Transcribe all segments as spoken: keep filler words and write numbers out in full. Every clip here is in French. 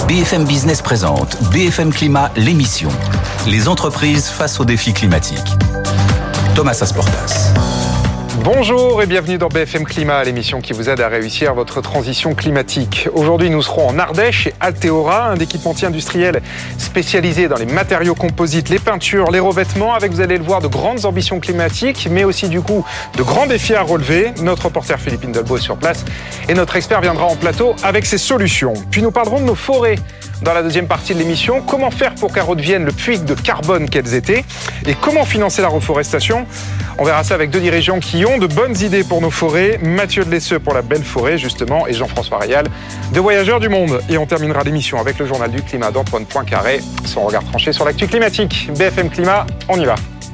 B F M Business présente B F M Climat, l'émission. Les entreprises face aux défis climatiques. Thomas Asportas. Bonjour et bienvenue dans B F M Climat, l'émission qui vous aide à réussir votre transition climatique. Aujourd'hui, nous serons en Ardèche chez Alteora, un équipementier industriel spécialisé dans les matériaux composites, les peintures, les revêtements, avec, vous allez le voir, de grandes ambitions climatiques, mais aussi du coup de grands défis à relever. Notre reporter Philippe Indelbo est sur place et notre expert viendra en plateau avec ses solutions. Puis nous parlerons de nos forêts. Dans la deuxième partie de l'émission, comment faire pour qu'elles redeviennent le puits de carbone qu'elles étaient et comment financer la reforestation. On verra ça avec deux dirigeants qui ont de bonnes idées pour nos forêts. Mathieu de Lesseux pour la belle forêt, justement, et Jean-François Rayal de Voyageurs du Monde. Et on terminera l'émission avec le journal du climat d'Antoine Poincaré, son regard tranché sur l'actu climatique. B F M Climat, on y va.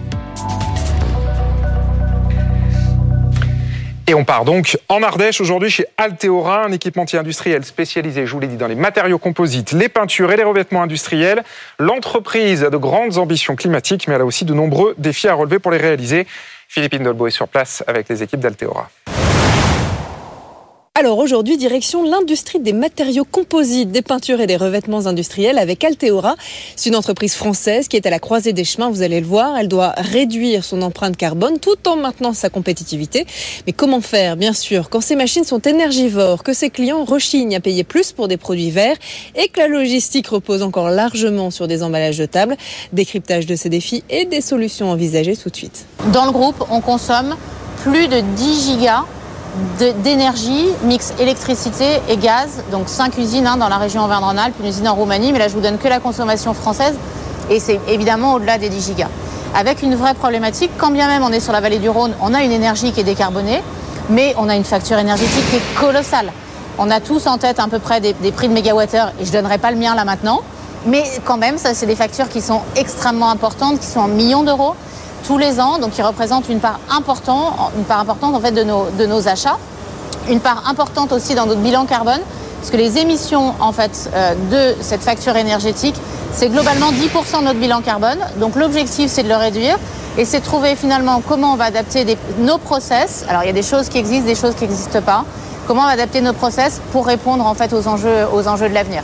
Et on part donc en Ardèche aujourd'hui chez Alteora, un équipementier industriel spécialisé, je vous l'ai dit, dans les matériaux composites, les peintures et les revêtements industriels. L'entreprise a de grandes ambitions climatiques, mais elle a aussi de nombreux défis à relever pour les réaliser. Philippe Indelbo est sur place avec les équipes d'Alteora. Alors aujourd'hui, direction l'industrie des matériaux composites, des peintures et des revêtements industriels avec Alteora. C'est une entreprise française qui est à la croisée des chemins, vous allez le voir. Elle doit réduire son empreinte carbone tout en maintenant sa compétitivité. Mais comment faire, bien sûr, quand ces machines sont énergivores, que ses clients rechignent à payer plus pour des produits verts et que la logistique repose encore largement sur des emballages jetables? Décryptage de ces défis et des solutions envisagées tout de suite. Dans le groupe, on consomme plus de dix gigas d'énergie, mix électricité et gaz, donc cinq usines hein, dans la région Auvergne-Rhône-Alpes, une usine en Roumanie, mais là je vous donne que la consommation française et c'est évidemment au-delà des dix gigas. Avec une vraie problématique, quand bien même on est sur la vallée du Rhône, on a une énergie qui est décarbonée, mais on a une facture énergétique qui est colossale. On a tous en tête à peu près des, des prix de mégawattheure et je ne donnerai pas le mien là maintenant, mais quand même ça c'est des factures qui sont extrêmement importantes, qui sont en millions d'euros tous les ans, donc qui représentent une part importante, une part importante en fait de nos, de nos achats, une part importante aussi dans notre bilan carbone, parce que les émissions en fait euh, de cette facture énergétique, c'est globalement dix pour cent de notre bilan carbone. Donc l'objectif c'est de le réduire et c'est de trouver finalement comment on va adapter des, nos process. Alors il y a des choses qui existent, des choses qui n'existent pas. Comment on va adapter nos process pour répondre en fait aux enjeux, aux enjeux de l'avenir.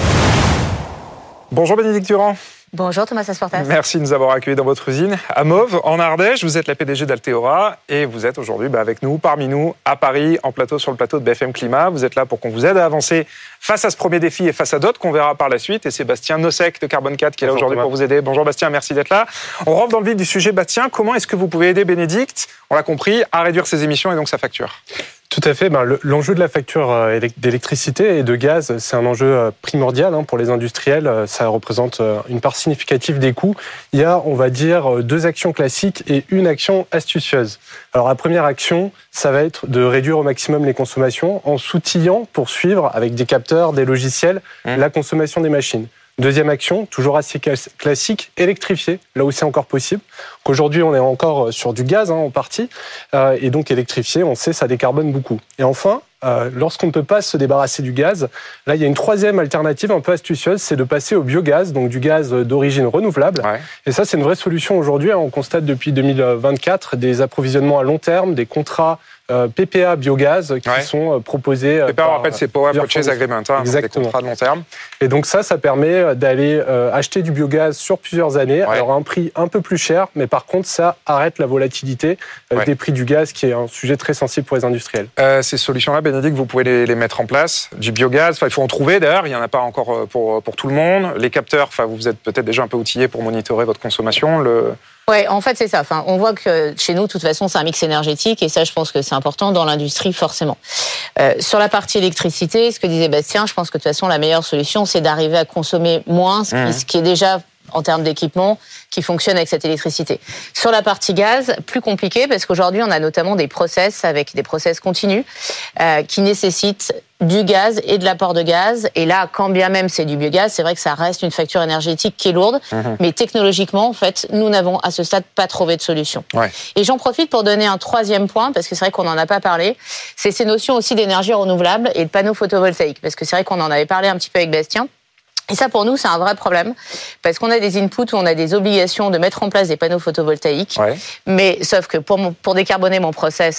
Bonjour Bénédicte Durand. Bonjour Thomas Asportas. Merci de nous avoir accueillis dans votre usine à Mauves, en Ardèche. Vous êtes la P D G d'Alteora et vous êtes aujourd'hui bah, avec nous, parmi nous, à Paris, en plateau sur le plateau de B F M Climat. Vous êtes là pour qu'on vous aide à avancer face à ce premier défi et face à d'autres qu'on verra par la suite. Et c'est Bastien Nosek de Carbone quatre qui est là aujourd'hui pour vous aider. Bonjour Bastien, merci d'être là. On rentre dans le vif du sujet. Bastien, comment est-ce que vous pouvez aider Bénédicte, on l'a compris, à réduire ses émissions et donc sa facture ? Tout à fait. Ben, le, l'enjeu de la facture d'électricité et de gaz, c'est un enjeu primordial hein, pour les industriels. Ça représente une part significative des coûts. Il y a, on va dire, deux actions classiques et une action astucieuse. Alors la première action, ça va être de réduire au maximum les consommations en s'outillant pour suivre avec des capteurs, des logiciels, mmh. la consommation des machines. Deuxième action, toujours assez classique, électrifier, là où c'est encore possible. Qu'aujourd'hui, on est encore sur du gaz hein, en partie, euh, et donc électrifier, on sait, ça décarbone beaucoup. Et enfin, euh, lorsqu'on ne peut pas se débarrasser du gaz, là, il y a une troisième alternative un peu astucieuse, c'est de passer au biogaz, donc du gaz d'origine renouvelable. Ouais. Et ça, c'est une vraie solution aujourd'hui. Hein, on constate depuis deux mille vingt-quatre des approvisionnements à long terme, des contrats Euh, P P A biogaz qui ouais. sont proposés. P P A, on rappelle, c'est Power Purchase Agreement, hein, des contrats de long terme. Et donc ça, ça permet d'aller euh, acheter du biogaz sur plusieurs années, ouais. alors à un prix un peu plus cher, mais par contre, ça arrête la volatilité euh, ouais. des prix du gaz, qui est un sujet très sensible pour les industriels. Euh, ces solutions-là, Bénédicte, vous pouvez les, les mettre en place. Du biogaz, il faut en trouver d'ailleurs, il n'y en a pas encore pour, pour tout le monde. Les capteurs, vous êtes peut-être déjà un peu outillés pour monitorer votre consommation. Le... Ouais, en fait, c'est ça. Enfin, on voit que chez nous, de toute façon, c'est un mix énergétique et ça, je pense que c'est important dans l'industrie, forcément. Euh, sur la partie électricité, ce que disait Bastien, je pense que de toute façon, la meilleure solution, c'est d'arriver à consommer moins, ce qui, mmh. ce qui est déjà en termes d'équipement qui fonctionne avec cette électricité. Sur la partie gaz, plus compliqué parce qu'aujourd'hui, on a notamment des process avec des process continus euh, qui nécessitent du gaz et de l'apport de gaz. Et là, quand bien même c'est du biogaz, c'est vrai que ça reste une facture énergétique qui est lourde. Mmh. Mais technologiquement, en fait, nous n'avons à ce stade pas trouvé de solution. Ouais. Et j'en profite pour donner un troisième point, parce que c'est vrai qu'on n'en a pas parlé, c'est ces notions aussi d'énergie renouvelable et de panneaux photovoltaïques. Parce que c'est vrai qu'on en avait parlé un petit peu avec Bastien. Et ça, pour nous, c'est un vrai problème, parce qu'on a des inputs où on a des obligations de mettre en place des panneaux photovoltaïques. Ouais. Mais sauf que pour, mon, pour décarboner mon process,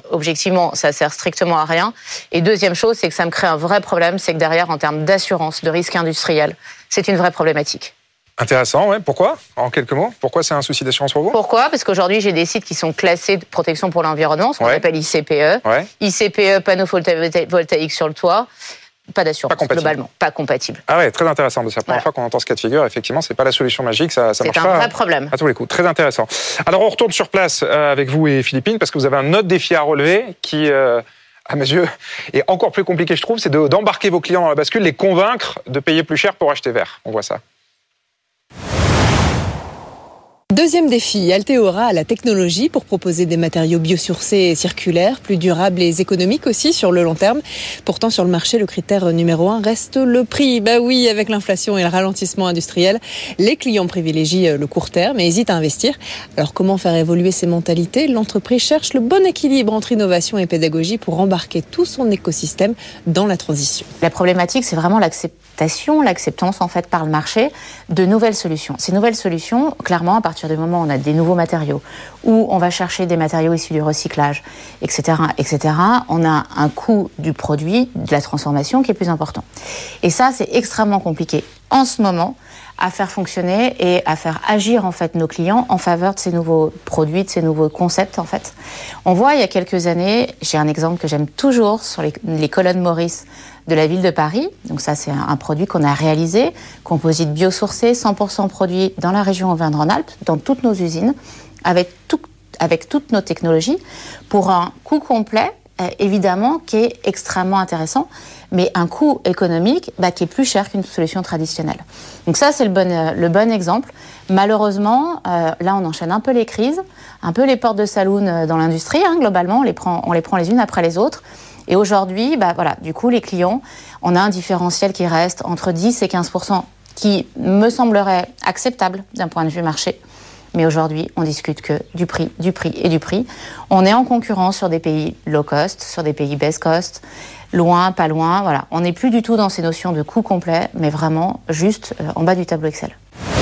objectivement, ça sert strictement à rien. Et deuxième chose, c'est que ça me crée un vrai problème, c'est que derrière, en termes d'assurance, de risque industriel, c'est une vraie problématique. Intéressant, ouais. Pourquoi ? En quelques mots, pourquoi c'est un souci d'assurance pour vous ? Pourquoi ? Parce qu'aujourd'hui, j'ai des sites qui sont classés de protection pour l'environnement, ce qu'on ouais. appelle I C P E. Ouais. I C P E, panneaux photovoltaïques sur le toit. Pas d'assurance, pas globalement, pas compatible. Ah ouais, très intéressant. C'est la première voilà. fois qu'on entend ce cas de figure. Effectivement, c'est pas la solution magique, ça, ça marche pas. C'est un vrai problème. À tous les coups, très intéressant. Alors, on retourne sur place avec vous et Philippine, parce que vous avez un autre défi à relever qui, euh, à mes yeux, est encore plus compliqué, je trouve, c'est de, d'embarquer vos clients dans la bascule, les convaincre de payer plus cher pour acheter vert. On voit ça. Deuxième défi, Alteora a la technologie pour proposer des matériaux biosourcés et circulaires, plus durables et économiques aussi sur le long terme. Pourtant, sur le marché, le critère numéro un reste le prix. Bah oui, avec l'inflation et le ralentissement industriel, les clients privilégient le court terme et hésitent à investir. Alors, comment faire évoluer ces mentalités ? L'entreprise cherche le bon équilibre entre innovation et pédagogie pour embarquer tout son écosystème dans la transition. La problématique, c'est vraiment l'acceptation, l'acceptance en fait par le marché de nouvelles solutions. Ces nouvelles solutions, clairement, à partir du moment où on a des nouveaux matériaux, où on va chercher des matériaux issus du recyclage, et cetera, et cetera, on a un coût du produit, de la transformation qui est plus important. Et ça, c'est extrêmement compliqué en ce moment à faire fonctionner et à faire agir en fait nos clients en faveur de ces nouveaux produits, de ces nouveaux concepts en fait. On voit il y a quelques années, j'ai un exemple que j'aime toujours sur les, les colonnes Maurice de la ville de Paris. Donc ça, c'est un, un produit qu'on a réalisé, composite biosourcé, cent pour cent produit dans la région Auvergne-Rhône-Alpes, dans toutes nos usines, avec, tout, avec toutes nos technologies, pour un coût complet, euh, évidemment, qui est extrêmement intéressant, mais un coût économique bah, qui est plus cher qu'une solution traditionnelle. Donc ça, c'est le bon, euh, le bon exemple. Malheureusement, euh, là, on enchaîne un peu les crises, un peu les portes de saloon euh, dans l'industrie, hein, globalement, on les prend, on les prend les unes après les autres. Et aujourd'hui, bah voilà, du coup, les clients, on a un différentiel qui reste entre dix et quinze pour cent, qui me semblerait acceptable d'un point de vue marché. Mais aujourd'hui, on discute que du prix, du prix et du prix. On est en concurrence sur des pays low cost, sur des pays best cost, loin, pas loin. Voilà, on n'est plus du tout dans ces notions de coût complet, mais vraiment juste euh, en bas du tableau Excel.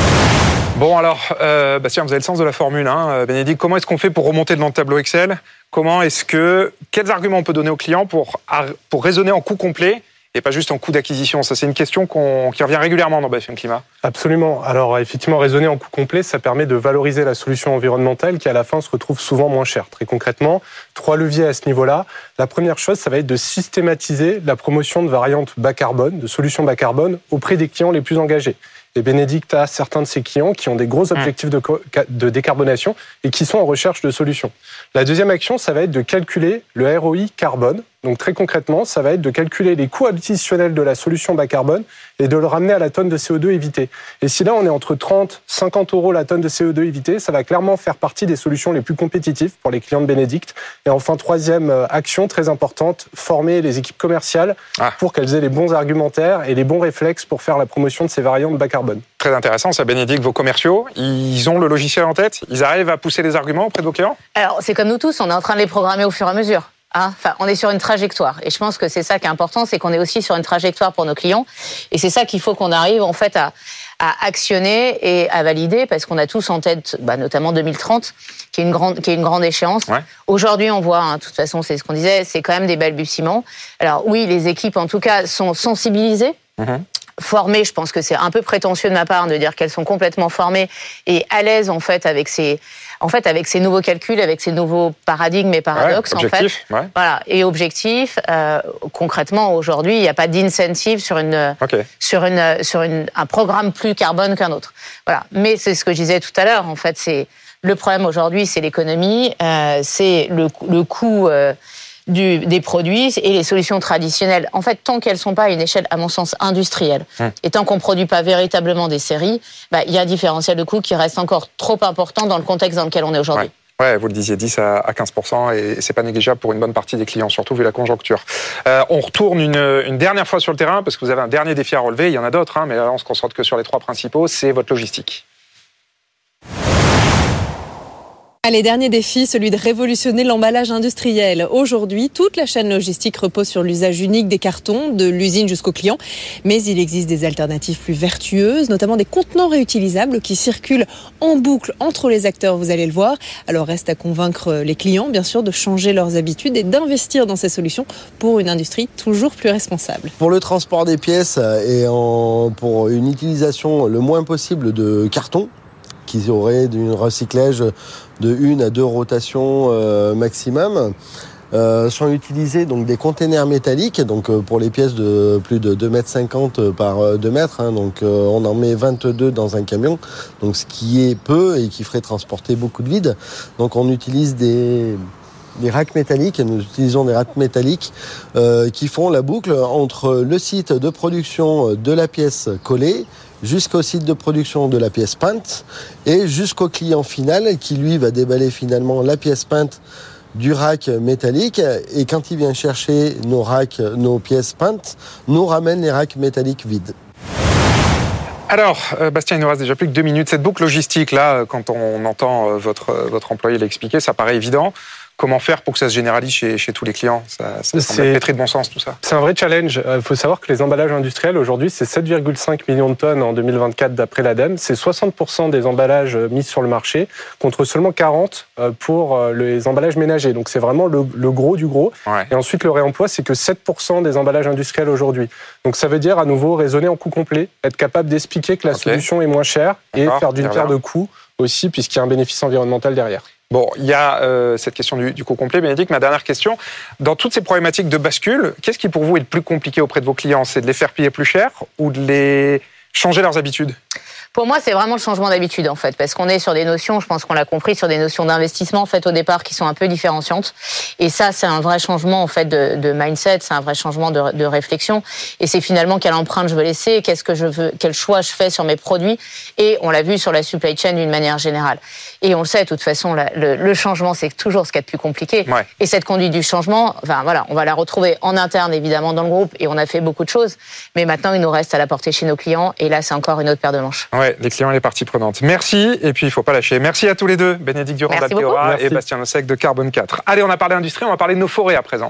Bon alors, euh, Bastien, vous avez le sens de la formule, hein, Bénédicte. Comment est-ce qu'on fait pour remonter devant le tableau Excel ? Comment est-ce que, quels arguments on peut donner aux clients pour, pour raisonner en coût complet et pas juste en coût d'acquisition ? Ça, c'est une question qu'on, qui revient régulièrement dans B F M Climat. Absolument. Alors, effectivement, raisonner en coût complet, ça permet de valoriser la solution environnementale qui, à la fin, se retrouve souvent moins chère. Très concrètement, trois leviers à ce niveau-là. La première chose, ça va être de systématiser la promotion de variantes bas carbone, de solutions bas carbone auprès des clients les plus engagés. Et Bénédicte a certains de ses clients qui ont des gros objectifs de, de décarbonation et qui sont en recherche de solutions. La deuxième action, ça va être de calculer le R O I carbone. Donc très concrètement, ça va être de calculer les coûts additionnels de la solution bas carbone et de le ramener à la tonne de C O deux évitée. Et si là, on est entre trente et cinquante euros la tonne de C O deux évitée, ça va clairement faire partie des solutions les plus compétitives pour les clients de Bénédicte. Et enfin, troisième action très importante, former les équipes commerciales ah. pour qu'elles aient les bons argumentaires et les bons réflexes pour faire la promotion de ces variantes bas carbone. Très intéressant, ça, Bénédicte. Vos commerciaux, ils ont le logiciel en tête ? Ils arrivent à pousser les arguments auprès de vos clients ? Alors, c'est comme nous tous, on est en train de les programmer au fur et à mesure. Hein, enfin, on est sur une trajectoire et je pense que c'est ça qui est important, c'est qu'on est aussi sur une trajectoire pour nos clients et c'est ça qu'il faut qu'on arrive en fait à, à actionner et à valider parce qu'on a tous en tête, bah, notamment deux mille trente, qui est une grande, qui est une grande échéance. Ouais. Aujourd'hui, on voit, hein, de toute façon, c'est ce qu'on disait, c'est quand même des balbutiements. Alors oui, les équipes en tout cas sont sensibilisées. Mmh. Formées, je pense que c'est un peu prétentieux de ma part de dire qu'elles sont complètement formées et à l'aise en fait avec ces, en fait avec ces nouveaux calculs, avec ces nouveaux paradigmes et paradoxes ouais, en fait. Ouais. Voilà et objectif. Euh, concrètement, aujourd'hui, il n'y a pas d'incentive sur une, okay. sur une, sur une, un programme plus carbone qu'un autre. Voilà. Mais c'est ce que je disais tout à l'heure. En fait, c'est le problème aujourd'hui, c'est l'économie, euh, c'est le, le coût. Euh, Du, des produits et les solutions traditionnelles. En fait, tant qu'elles ne sont pas à une échelle, à mon sens, industrielle, hum. et tant qu'on ne produit pas véritablement des séries, bah, y a un différentiel de coût qui reste encore trop important dans le contexte dans lequel on est aujourd'hui. Ouais. Ouais, vous le disiez, dix à quinze pour cent, et c'est pas négligeable pour une bonne partie des clients, surtout vu la conjoncture. Euh, on retourne une, une dernière fois sur le terrain, parce que vous avez un dernier défi à relever, il y en a d'autres, hein, mais là on se concentre que sur les trois principaux, c'est votre logistique. Allez, dernier défi, celui de révolutionner l'emballage industriel. Aujourd'hui, toute la chaîne logistique repose sur l'usage unique des cartons, de l'usine jusqu'au client. Mais il existe des alternatives plus vertueuses, notamment des contenants réutilisables qui circulent en boucle entre les acteurs, vous allez le voir. Alors reste à convaincre les clients, bien sûr, de changer leurs habitudes et d'investir dans ces solutions pour une industrie toujours plus responsable. Pour le transport des pièces et en, pour une utilisation le moins possible de carton, qui aurait un recyclage de une à deux rotations euh, maximum. Euh, sont utilisés donc des containers métalliques, donc euh, pour les pièces de plus de deux mètres cinquante par euh, deux mètres, hein, donc euh, on en met vingt-deux dans un camion, donc ce qui est peu et qui ferait transporter beaucoup de vide. Donc on utilise des des racks métalliques, nous utilisons des racks métalliques euh, qui font la boucle entre le site de production de la pièce collée jusqu'au site de production de la pièce peinte et jusqu'au client final qui lui va déballer finalement la pièce peinte du rack métallique et quand il vient chercher nos racks, nos pièces peintes, nous ramène les racks métalliques vides. Alors, euh, Bastien, il nous reste déjà plus que deux minutes. Cette boucle logistique, là, quand on entend euh, votre, votre employé l'expliquer, ça paraît évident. Comment faire pour que ça se généralise chez, chez tous les clients ? Ça, ça semble être pétri de bon sens, tout ça. C'est un vrai challenge. Il faut savoir que les emballages industriels, aujourd'hui, c'est sept virgule cinq millions de tonnes en deux mille vingt-quatre d'après l'ADEME. C'est soixante pour cent des emballages mis sur le marché, contre seulement quarante pour les emballages ménagers. Donc c'est vraiment le, le gros du gros. Ouais. Et ensuite, le réemploi, c'est que sept pour cent des emballages industriels aujourd'hui. Donc ça veut dire, à nouveau, raisonner en coût complet, être capable d'expliquer que la okay. solution est moins chère et D'accord, faire d'une pierre deux coups aussi, puisqu'il y a un bénéfice environnemental derrière. Bon, il y a euh, cette question du, du coût complet. Bénédicte, ma dernière question. Dans toutes ces problématiques de bascule, qu'est-ce qui pour vous est le plus compliqué auprès de vos clients ? C'est de les faire payer plus cher ou de les changer leurs habitudes ? Pour moi, c'est vraiment le changement d'habitude, en fait, parce qu'on est sur des notions, je pense qu'on l'a compris, sur des notions d'investissement, en fait, au départ, qui sont un peu différenciantes. Et ça, c'est un vrai changement, en fait, de, de mindset, c'est un vrai changement de, de réflexion. Et c'est finalement quelle empreinte je veux laisser, qu'est-ce que je veux, quel choix je fais sur mes produits. Et on l'a vu sur la supply chain d'une manière générale. Et on le sait, de toute façon, la, le, le changement, c'est toujours ce qu'il y a de plus compliqué. Ouais. Et cette conduite du changement, enfin, voilà, on va la retrouver en interne, évidemment, dans le groupe. Et on a fait beaucoup de choses. Mais maintenant, il nous reste à la porter chez nos clients. Et là, c'est encore une autre paire de manches. Ouais. Les clients et les parties prenantes. Merci, et puis il ne faut pas lâcher. Merci à tous les deux, Bénédicte Durand d'Alteora et Bastien Nosek de Carbone quatre. Allez, on a parlé industrie, on va parler de nos forêts à présent.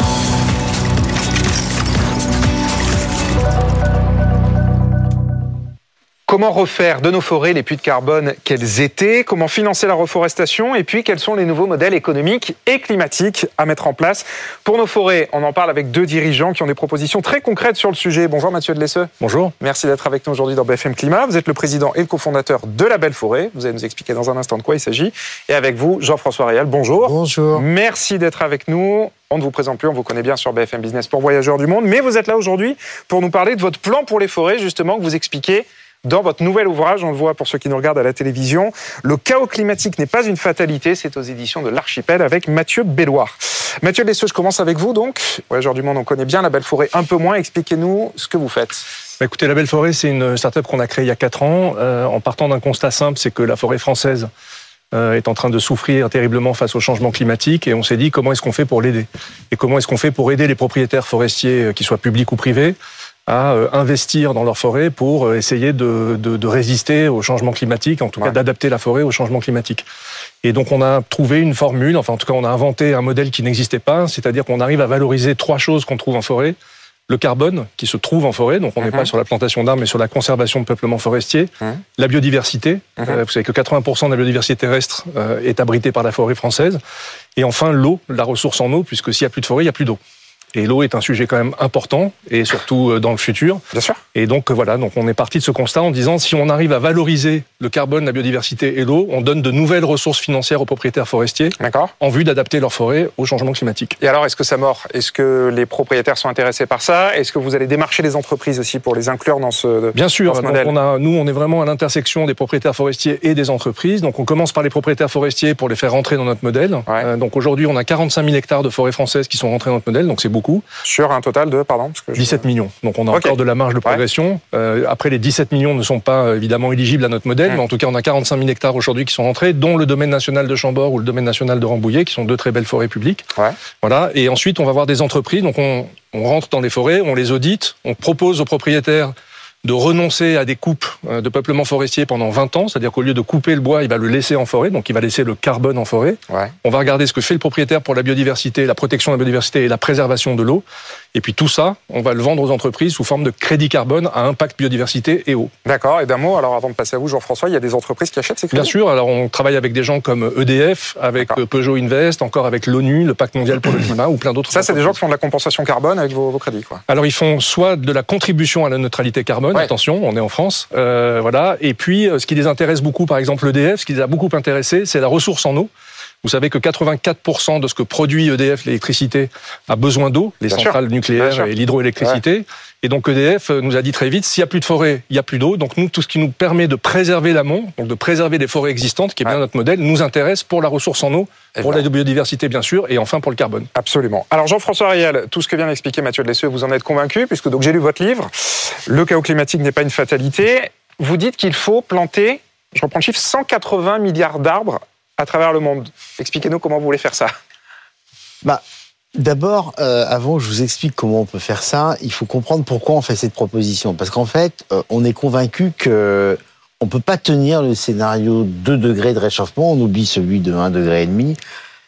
Comment refaire de nos forêts les puits de carbone qu'elles étaient ? Comment financer la reforestation ? Et puis, quels sont les nouveaux modèles économiques et climatiques à mettre en place pour nos forêts ? On en parle avec deux dirigeants qui ont des propositions très concrètes sur le sujet. Bonjour Mathieu Delesseux. Bonjour. Merci d'être avec nous aujourd'hui dans B F M Climat. Vous êtes le président et le cofondateur de La Belle Forêt. Vous allez nous expliquer dans un instant de quoi il s'agit. Et avec vous, Jean-François Réal. Bonjour. Bonjour. Merci d'être avec nous. On ne vous présente plus, on vous connaît bien sur B F M Business pour Voyageurs du Monde. Mais vous êtes là aujourd'hui pour nous parler de votre plan pour les forêts, justement, que vous expliquez dans votre nouvel ouvrage. On le voit pour ceux qui nous regardent à la télévision. Le chaos climatique n'est pas une fatalité. C'est aux éditions de l'Archipel avec Mathieu Belloir. Mathieu Delesseux, je commence avec vous donc. Voyageurs du Monde, on connaît bien La Belle Forêt un peu moins. Expliquez-nous ce que vous faites. Bah écoutez, La Belle Forêt, c'est une start-up qu'on a créée il y a quatre ans, euh, en partant d'un constat simple, c'est que la forêt française euh, est en train de souffrir terriblement face au changement climatique, et on s'est dit comment est-ce qu'on fait pour l'aider ? Et comment est-ce qu'on fait pour aider les propriétaires forestiers, qu'ils soient publics ou privés, à investir dans leur forêt pour essayer de, de, de résister au changement climatique, en tout ouais. cas d'adapter la forêt au changement climatique. Et donc on a trouvé une formule, enfin en tout cas on a inventé un modèle qui n'existait pas, c'est-à-dire qu'on arrive à valoriser trois choses qu'on trouve en forêt. Le carbone, qui se trouve en forêt, donc on n'est mmh. pas sur la plantation d'arbres, mais sur la conservation de peuplement forestier. Mmh. La biodiversité, mmh. euh, vous savez que quatre-vingts pour cent de la biodiversité terrestre euh, est abritée par la forêt française. Et enfin l'eau, la ressource en eau, puisque s'il n'y a plus de forêt, il n'y a plus d'eau. Et l'eau est un sujet quand même important, et surtout dans le futur. Bien sûr. Et donc voilà, donc on est parti de ce constat en disant si on arrive à valoriser le carbone, la biodiversité et l'eau, on donne de nouvelles ressources financières aux propriétaires forestiers. D'accord. En vue d'adapter leur forêt au changement climatique. Et alors, est-ce que ça mord ? Est-ce que les propriétaires sont intéressés par ça ? Est-ce que vous allez démarcher les entreprises aussi pour les inclure dans ce Bien sûr. Dans ce donc modèle ? on a, nous, on est vraiment à l'intersection des propriétaires forestiers et des entreprises. Donc on commence par les propriétaires forestiers pour les faire rentrer dans notre modèle. Ouais. Euh, donc aujourd'hui, on a quarante-cinq mille hectares de forêts françaises qui sont rentrés dans notre modèle, donc c'est beaucoup. Sur un total de, pardon parce que je... dix-sept millions. Donc on a okay. encore de la marge de progression. Ouais. Euh, après, les dix-sept millions ne sont pas évidemment éligibles à notre modèle, mmh. mais en tout cas, on a quarante-cinq mille hectares aujourd'hui qui sont rentrés, dont le domaine national de Chambord ou le domaine national de Rambouillet, qui sont deux très belles forêts publiques. Ouais. Voilà. Et ensuite, on va voir des entreprises. Donc on, on rentre dans les forêts, on les audite, on propose aux propriétaires de renoncer à des coupes de peuplement forestier pendant vingt ans, c'est-à-dire qu'au lieu de couper le bois, il va le laisser en forêt, donc il va laisser le carbone en forêt. Ouais. On va regarder ce que fait le propriétaire pour la biodiversité, la protection de la biodiversité et la préservation de l'eau. Et puis tout ça, on va le vendre aux entreprises sous forme de crédit carbone à impact biodiversité et eau. D'accord, et d'un mot, alors avant de passer à vous Jean-François, il y a des entreprises qui achètent ces crédits ? Bien sûr, alors on travaille avec des gens comme E D F, avec D'accord. Peugeot Invest, encore avec l'ONU, le Pacte mondial pour le climat ou plein d'autres. Ça, c'est des gens qui font de la compensation carbone avec vos, vos crédits, quoi. Alors ils font soit de la contribution à la neutralité carbone, ouais. attention, on est en France, euh, voilà. Et puis ce qui les intéresse beaucoup, par exemple E D F, ce qui les a beaucoup intéressés, c'est la ressource en eau. Vous savez que quatre-vingt-quatre pour cent de ce que produit E D F, l'électricité, a besoin d'eau, les Bien centrales sûr. nucléaires et l'hydroélectricité. Ouais. Et donc E D F nous a dit très vite, s'il n'y a plus de forêt, il n'y a plus d'eau. Donc nous, tout ce qui nous permet de préserver l'amont, donc de préserver les forêts existantes, qui est bien ouais. notre modèle, nous intéresse pour la ressource en eau, et pour bien. la biodiversité bien sûr, et enfin pour le carbone. Absolument. Alors Jean-François Riel, tout ce que vient d'expliquer Mathieu Delesseux, vous en êtes convaincu, puisque donc j'ai lu votre livre, Le chaos climatique n'est pas une fatalité. Vous dites qu'il faut planter, je reprends le chiffre, cent quatre-vingts milliards d'arbres à travers le monde. Expliquez-nous comment vous voulez faire ça. Bah, d'abord, euh, avant que je vous explique comment on peut faire ça, il faut comprendre pourquoi on fait cette proposition. Parce qu'en fait, euh, on est convaincu que on peut pas tenir le scénario deux degrés de réchauffement. On oublie celui de un degré et demi.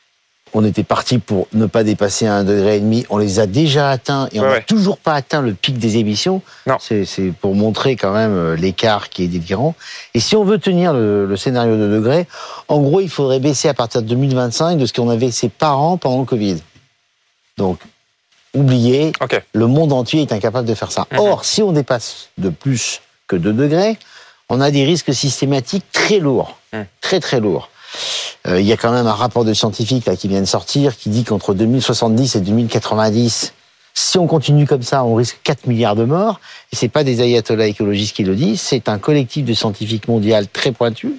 On était parti pour ne pas dépasser un degré et demi. On les a déjà atteints et on n'a ouais, ouais. toujours pas atteint le pic des émissions. Non. C'est, c'est pour montrer quand même l'écart qui est délirant. Et si on veut tenir le, le scénario de degrés, en gros, il faudrait baisser à partir de deux mille vingt-cinq de ce qu'on avait ses parents pendant le Covid. Donc, oubliez, okay. le monde entier est incapable de faire ça. Mmh. Or, si on dépasse de plus que deux degrés, on a des risques systématiques très lourds. Mmh. Très, très lourds. Euh, il y a quand même un rapport de scientifiques là, qui vient de sortir qui dit qu'entre deux mille soixante-dix et deux mille quatre-vingt-dix, si on continue comme ça, on risque quatre milliards de morts. Et c'est pas des ayatollahs écologistes qui le disent, c'est un collectif de scientifiques mondial très pointu.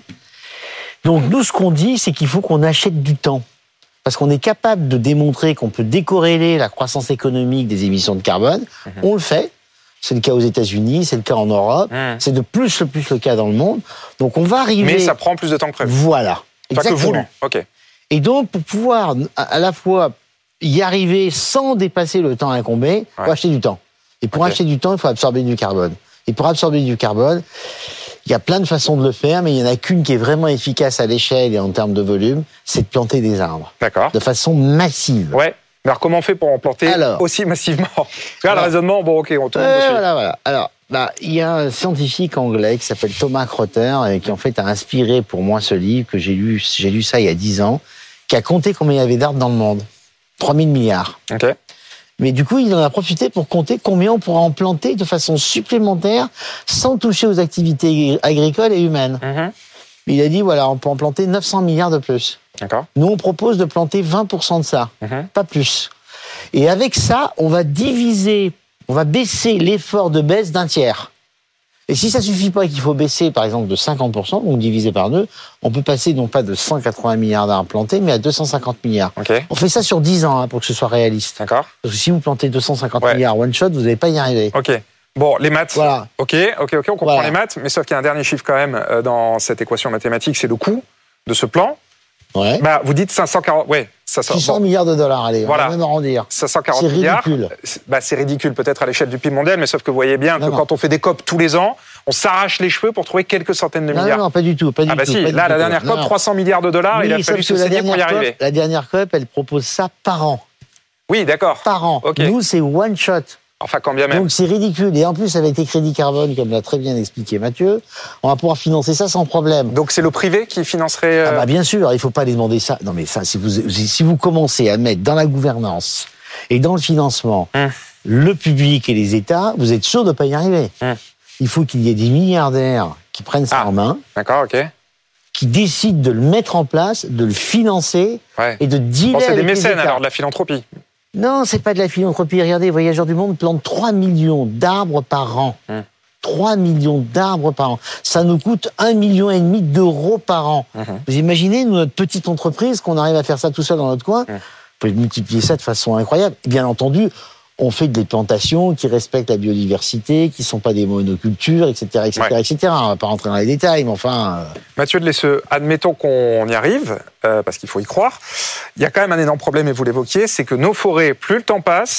Donc nous, ce qu'on dit, c'est qu'il faut qu'on achète du temps. Parce qu'on est capable de démontrer qu'on peut décorréler la croissance économique des émissions de carbone. Mmh. On le fait. C'est le cas aux États-Unis, c'est le cas en Europe. Mmh. C'est de plus en plus le cas dans le monde. Donc on va arriver... Mais ça prend plus de temps que prévu. Voilà. Exactement. Pas que voulu. Ok. Et donc, pour pouvoir à la fois y arriver sans dépasser le temps incombé, il ouais. faut acheter du temps. Et pour okay. acheter du temps, il faut absorber du carbone. Et pour absorber du carbone, il y a plein de façons de le faire, mais il n'y en a qu'une qui est vraiment efficace à l'échelle et en termes de volume, c'est de planter des arbres. D'accord. De façon massive. Ouais. Mais alors, comment on fait pour en planter alors, aussi massivement ? Regarde le raisonnement, bon, ok, on tourne euh, dessus. Voilà, voilà. Alors, bah, il y a un scientifique anglais qui s'appelle Thomas Crotter et qui en fait a inspiré pour moi ce livre que j'ai lu, j'ai lu ça il y a dix ans, qui a compté combien il y avait d'arbres dans le monde. trois mille milliards. Ok. Mais du coup, il en a profité pour compter combien on pourra en planter de façon supplémentaire sans toucher aux activités agricoles et humaines. Mm-hmm. Il a dit, voilà, on peut en planter neuf cents milliards de plus. D'accord. Nous, on propose de planter vingt pour cent de ça, mm-hmm. pas plus. Et avec ça, on va diviser, on va baisser l'effort de baisse d'un tiers. Et si ça suffit pas et qu'il faut baisser, par exemple, de cinquante pour cent, donc diviser par deux, on peut passer non pas de cent quatre-vingts milliards d'arbres plantés, mais à deux cent cinquante milliards. Okay. On fait ça sur dix ans, hein, pour que ce soit réaliste. D'accord. Parce que si vous plantez deux cent cinquante ouais. milliards one shot, vous n'allez pas y arriver. Ok. Bon, les maths. Voilà. Ok, ok, ok, on comprend voilà. les maths, mais sauf qu'il y a un dernier chiffre quand même dans cette équation mathématique, c'est le coût de ce plan. Ouais. Bah, vous dites cinq cent quarante, ouais, ça six cents bon. milliards de dollars, allez, voilà. on va même arrondir. cinq cent quarante c'est milliards. Ridicule. Bah, c'est ridicule peut-être à l'échelle du P I B mondial, mais sauf que vous voyez bien non, que non. quand on fait des C O P tous les ans, on s'arrache les cheveux pour trouver quelques centaines de non, milliards. Non, non, pas du tout, pas du ah bah tout. Si, là, la dernière C O P, trois cents milliards de dollars, oui, il a fallu se saigner pour y arriver. La dernière C O P, elle propose ça par an. Oui, d'accord. Par an. Okay. Nous, c'est one shot. Enfin, quand bien même. Donc c'est ridicule. Et en plus, avec les crédits carbone, comme l'a très bien expliqué Mathieu, on va pouvoir financer ça sans problème. Donc c'est le privé qui financerait... Euh... Ah bah bien sûr, il faut pas les demander ça. Non mais ça, si vous, si vous commencez à mettre dans la gouvernance et dans le financement hum. le public et les États, vous êtes sûr de pas y arriver. Hum. Il faut qu'il y ait des milliardaires qui prennent ça ah. en main. D'accord, ok. Qui décident de le mettre en place, de le financer ouais. et de dealer bon, c'est avec des mécènes les États. Alors, de la philanthropie. Non, c'est pas de la philanthropie. Regardez, les Voyageurs du Monde plantent trois millions d'arbres par an. Hum. trois millions d'arbres par an. Ça nous coûte un million et demi d'euros par an. Hum. Vous imaginez, nous, notre petite entreprise, qu'on arrive à faire ça tout seul dans notre coin, hum. on peut multiplier ça de façon incroyable. Et bien entendu, on fait des plantations qui respectent la biodiversité, qui sont pas des monocultures, et cetera, et cetera, ouais. et cetera. On va pas rentrer dans les détails, mais enfin... Euh... Mathieu Delesseux, admettons qu'on y arrive, euh, parce qu'il faut y croire. Il y a quand même un énorme problème, et vous l'évoquiez, c'est que nos forêts, plus le temps passe,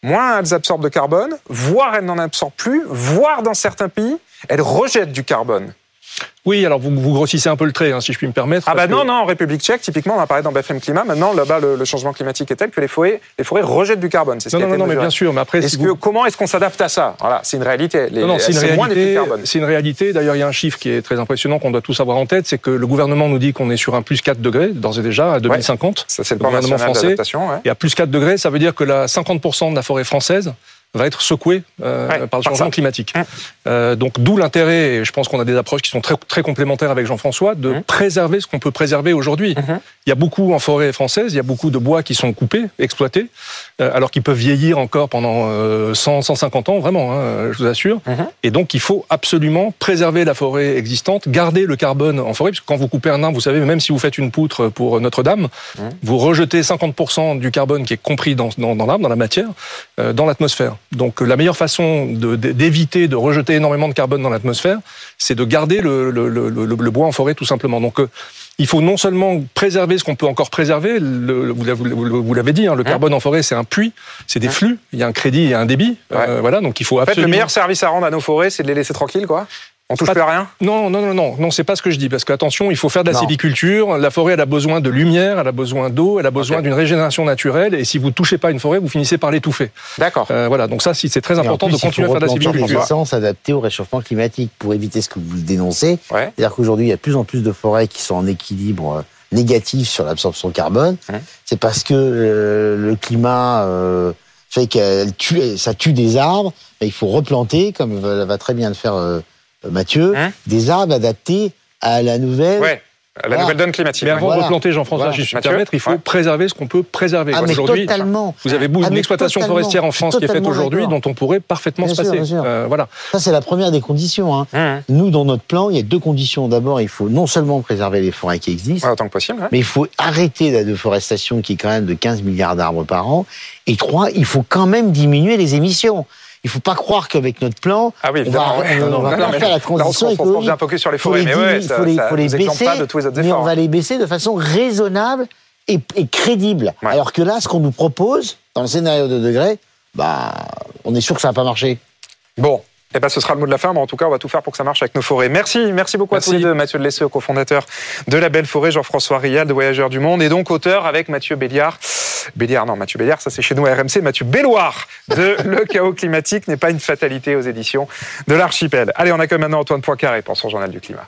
moins elles absorbent de carbone, voire elles n'en absorbent plus, voire dans certains pays, elles rejettent du carbone. Oui, alors vous, vous grossissez un peu le trait, hein, si je puis me permettre. Ah bah que... non, non, en République tchèque, typiquement, on a parlé dans B F M Climat, maintenant, là-bas, le, le changement climatique est tel que les forêts, les forêts rejettent du carbone. C'est ce non, qui a non, été non, mesuré. mais bien sûr, mais après... Est-ce si que, vous... Comment est-ce qu'on s'adapte à ça? Voilà, c'est une réalité. Les, non, non, c'est une c'est réalité, moins d'effet de carbone. c'est une réalité. D'ailleurs, il y a un chiffre qui est très impressionnant qu'on doit tous avoir en tête, c'est que le gouvernement nous dit qu'on est sur un plus quatre degrés, d'ores et déjà, à deux mille cinquante. Ouais, ça, c'est le, le plan gouvernement national français. d'adaptation. Ouais. Et à plus quatre degrés, ça veut dire que la cinquante pour cent de la forêt française va être secouée euh, ouais, par le changement ça. climatique. Mmh. Euh, donc d'où l'intérêt, et je pense qu'on a des approches qui sont très, très complémentaires avec Jean-François, de mmh. préserver ce qu'on peut préserver aujourd'hui. Mmh. Il y a beaucoup en forêt française, il y a beaucoup de bois qui sont coupés, exploités, euh, alors qu'ils peuvent vieillir encore pendant euh, cent, cent cinquante ans, vraiment, hein, je vous assure. Mmh. Et donc il faut absolument préserver la forêt existante, garder le carbone en forêt, parce que quand vous coupez un arbre, vous savez, même si vous faites une poutre pour Notre-Dame, mmh. vous rejetez cinquante pour cent du carbone qui est compris dans, dans, dans l'arbre, dans la matière, euh, dans l'atmosphère. Donc la meilleure façon de, d'éviter de rejeter énormément de carbone dans l'atmosphère, c'est de garder le, le, le, le, le bois en forêt tout simplement. Donc euh, il faut non seulement préserver ce qu'on peut encore préserver, le, vous, vous, vous l'avez dit, hein, le carbone en forêt c'est un puits, c'est des flux, il y a un crédit et un débit, ouais. euh, voilà, donc il faut absolument... En fait, le meilleur service à rendre à nos forêts, c'est de les laisser tranquilles, quoi. On touche pas... plus à rien? Non, non, non, non, non, c'est pas ce que je dis, parce qu'attention, il faut faire de la non. sylviculture. La forêt, elle a besoin de lumière, elle a besoin d'eau, elle a besoin okay. d'une régénération naturelle, et si vous touchez pas une forêt, vous finissez par l'étouffer. D'accord. Euh, voilà, donc ça, c'est très important plus, de continuer à faire de la sylviculture. Il faut s'adapter au réchauffement climatique pour éviter ce que vous dénoncez. Ouais. C'est-à-dire qu'aujourd'hui, il y a de plus en plus de forêts qui sont en équilibre négatif sur l'absorption de carbone. Mmh. C'est parce que euh, le climat euh, fait que tue, ça tue des arbres, et il faut replanter, comme va, va très bien le faire euh, Mathieu, hein des arbres adaptés à la nouvelle... Ouais. La voilà. nouvelle donne climatique. Mais avant voilà. de replanter, Jean-François, voilà. je me permettre, il faut ouais. préserver ce qu'on peut préserver. Ah, aujourd'hui, totalement. Vous avez ah, une exploitation totalement. forestière en France qui est faite aujourd'hui, d'accord. dont on pourrait parfaitement bien se sûr, passer. Euh, voilà. Ça, c'est la première des conditions. Hein. Mmh. Nous, dans notre plan, il y a deux conditions. D'abord, il faut non seulement préserver les forêts qui existent, ouais, autant que possible, ouais. mais il faut arrêter la déforestation qui est quand même de quinze milliards d'arbres par an. Et trois, il faut quand même diminuer les émissions. Il ne faut pas croire qu'avec notre plan, ah oui, on va, ouais. on, on va non, pas faire la transition écologique. On se bien focus sur les forêts, mais ouais, il faut les, ça, faut les baisser, pas de tous les autres mais efforts. on va les baisser de façon raisonnable et, et crédible. Ouais. Alors que là, ce qu'on nous propose, dans le scénario de degrés, bah, on est sûr que ça ne va pas marcher. Bon. Eh ben, ce sera le mot de la fin, mais en tout cas, on va tout faire pour que ça marche avec nos forêts. Merci, merci beaucoup merci. à tous les deux. Mathieu de Lesseux, cofondateur de La Belle Forêt, Jean-François Rial, de Voyageurs du Monde, et donc auteur avec Mathieu Béliard. Béliard, non, Mathieu Béliard, ça c'est chez nous à R M C. Mathieu Belloir de Le chaos climatique n'est pas une fatalité aux éditions de l'Archipel. Allez, on accueille maintenant Antoine Poincaré pour son journal du climat.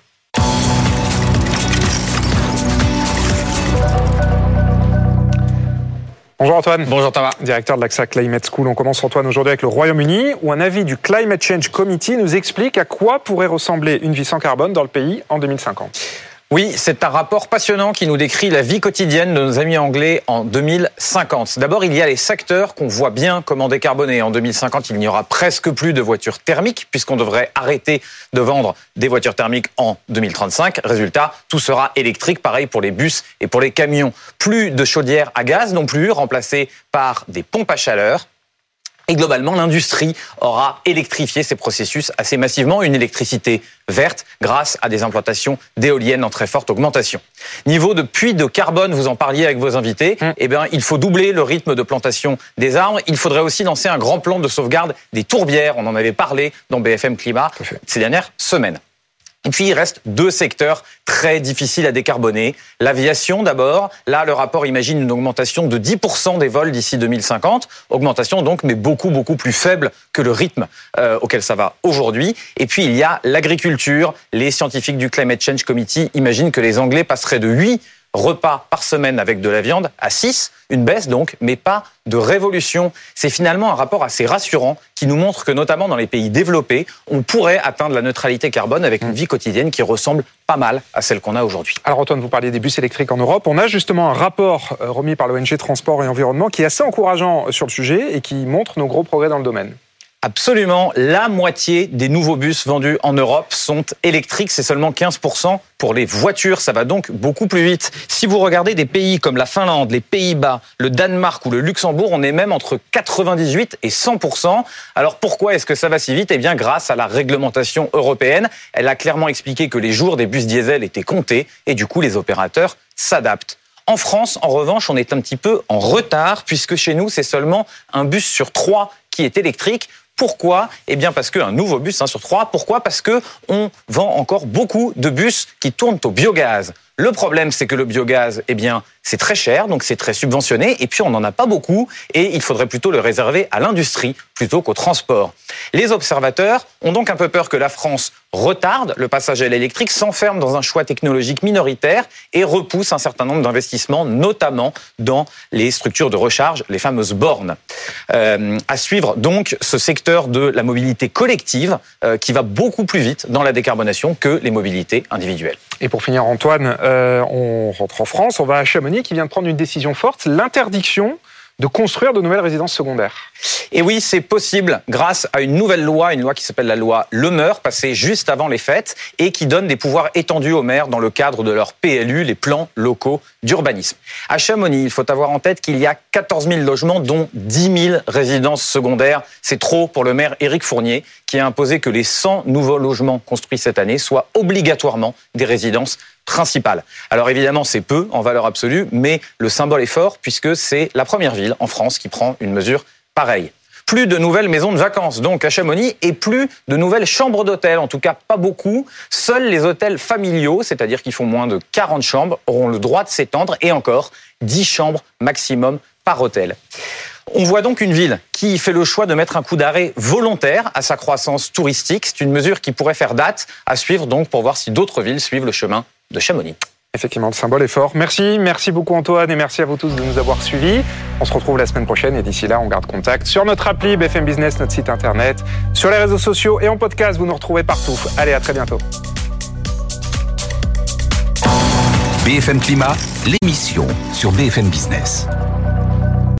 Bonjour Antoine. Bonjour Thomas. Directeur de l'A X A Climate School. On commence Antoine aujourd'hui avec le Royaume-Uni où un avis du Climate Change Committee nous explique à quoi pourrait ressembler une vie sans carbone dans le pays en deux mille cinquante. Oui, c'est un rapport passionnant qui nous décrit la vie quotidienne de nos amis anglais en deux mille cinquante. D'abord, il y a les secteurs qu'on voit bien comment décarboner. En deux mille cinquante, il n'y aura presque plus de voitures thermiques puisqu'on devrait arrêter de vendre des voitures thermiques en deux mille trente-cinq. Résultat, tout sera électrique, pareil pour les bus et pour les camions. Plus de chaudières à gaz non plus, remplacées par des pompes à chaleur. Et globalement, l'industrie aura électrifié ces processus assez massivement, une électricité verte grâce à des implantations d'éoliennes en très forte augmentation. Niveau de puits de carbone, vous en parliez avec vos invités, mmh. eh bien, il faut doubler le rythme de plantation des arbres. Il faudrait aussi lancer un grand plan de sauvegarde des tourbières. On en avait parlé dans B F M Climat ces dernières semaines. Et puis, il reste deux secteurs très difficiles à décarboner. L'aviation, d'abord. Là, le rapport imagine une augmentation de dix pour cent des vols d'ici deux mille cinquante. Augmentation, donc, mais beaucoup, beaucoup plus faible que le rythme euh, auquel ça va aujourd'hui. Et puis, il y a l'agriculture. Les scientifiques du Climate Change Committee imaginent que les Anglais passeraient de huit repas par semaine avec de la viande à six, une baisse donc, mais pas de révolution. C'est finalement un rapport assez rassurant qui nous montre que notamment dans les pays développés, on pourrait atteindre la neutralité carbone avec une vie quotidienne qui ressemble pas mal à celle qu'on a aujourd'hui. Alors Antoine, vous parliez des bus électriques en Europe. On a justement un rapport remis par l'O N G Transport et Environnement qui est assez encourageant sur le sujet et qui montre nos gros progrès dans le domaine. Absolument. La moitié des nouveaux bus vendus en Europe sont électriques. C'est seulement quinze pour cent pour les voitures. Ça va donc beaucoup plus vite. Si vous regardez des pays comme la Finlande, les Pays-Bas, le Danemark ou le Luxembourg, on est même entre quatre-vingt-dix-huit et cent pour cent. Alors pourquoi est-ce que ça va si vite ? Eh bien, grâce à la réglementation européenne. Elle a clairement expliqué que les jours des bus diesel étaient comptés et du coup, les opérateurs s'adaptent. En France, en revanche, on est un petit peu en retard, puisque chez nous, c'est seulement un bus sur trois qui est électrique. Pourquoi ? Eh bien parce qu'un nouveau bus hein, sur trois. Pourquoi ? Parce qu'on vend encore beaucoup de bus qui tournent au biogaz. Le problème, c'est que le biogaz, eh bien, c'est très cher, donc c'est très subventionné, et puis on n'en a pas beaucoup, et il faudrait plutôt le réserver à l'industrie plutôt qu'au transport. Les observateurs ont donc un peu peur que la France retarde le passage à l'électrique, s'enferme dans un choix technologique minoritaire et repousse un certain nombre d'investissements, notamment dans les structures de recharge, les fameuses bornes. Euh, à suivre donc ce secteur de la mobilité collective euh, qui va beaucoup plus vite dans la décarbonation que les mobilités individuelles. Et pour finir, Antoine, euh, on rentre en France, on va à Chamonix qui vient de prendre une décision forte, l'interdiction de construire de nouvelles résidences secondaires. Et oui, c'est possible grâce à une nouvelle loi, une loi qui s'appelle la loi Le Meur, passée juste avant les fêtes et qui donne des pouvoirs étendus aux maires dans le cadre de leur P L U, les plans locaux d'urbanisme. À Chamonix, il faut avoir en tête qu'il y a quatorze mille logements, dont dix mille résidences secondaires. C'est trop pour le maire Éric Fournier, qui a imposé que les cent nouveaux logements construits cette année soient obligatoirement des résidences principales. Alors évidemment, c'est peu en valeur absolue, mais le symbole est fort puisque c'est la première ville en France qui prend une mesure pareille. Plus de nouvelles maisons de vacances, donc à Chamonix, et plus de nouvelles chambres d'hôtel, en tout cas pas beaucoup. Seuls les hôtels familiaux, c'est-à-dire qui font moins de quarante chambres, auront le droit de s'étendre, et encore dix chambres maximum par hôtel. On voit donc une ville qui fait le choix de mettre un coup d'arrêt volontaire à sa croissance touristique. C'est une mesure qui pourrait faire date, à suivre donc pour voir si d'autres villes suivent le chemin de Chamonix. Effectivement, le symbole est fort. Merci, merci beaucoup Antoine et merci à vous tous de nous avoir suivis. On se retrouve la semaine prochaine et d'ici là, on garde contact sur notre appli B F M Business, notre site internet, sur les réseaux sociaux et en podcast, vous nous retrouvez partout. Allez, à très bientôt. B F M Climat, l'émission sur B F M Business.